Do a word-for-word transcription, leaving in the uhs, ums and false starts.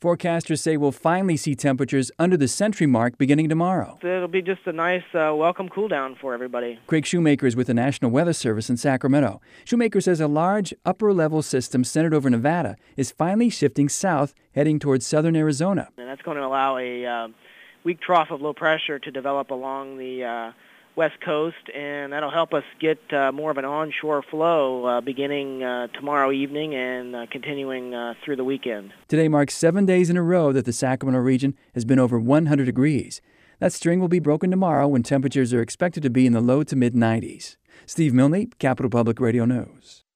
Forecasters say we'll finally see temperatures under the century mark beginning tomorrow. It'll be just a nice uh, welcome cool down for everybody. Craig Shoemaker is with the National Weather Service in Sacramento. Shoemaker says a large upper-level system centered over Nevada is finally shifting south, heading towards southern Arizona. And that's going to allow a uh, weak trough of low pressure to develop along the uh, west coast, and that'll help us get uh, more of an onshore flow uh, beginning uh, tomorrow evening and uh, continuing uh, through the weekend. Today marks seven days in a row that the Sacramento region has been over one hundred degrees. That string will be broken tomorrow when temperatures are expected to be in the low to mid nineties. Steve Milne, Capital Public Radio News.